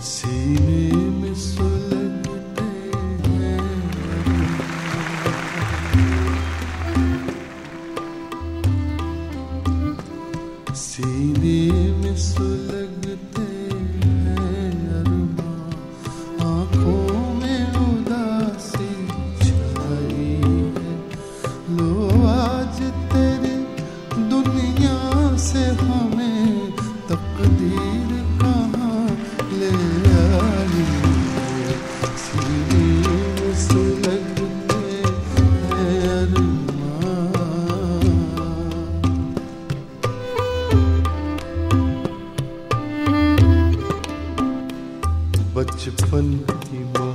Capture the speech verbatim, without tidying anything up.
सीने में सुलगते हैं सीने में सुलगते हैं अरमां, आँखों में उदासी छाई है। लो आज तेरी दुनिया से हमें तकदीर कहाँ ले आई है। सीने में सुलगते हैं अरमां। बचपन की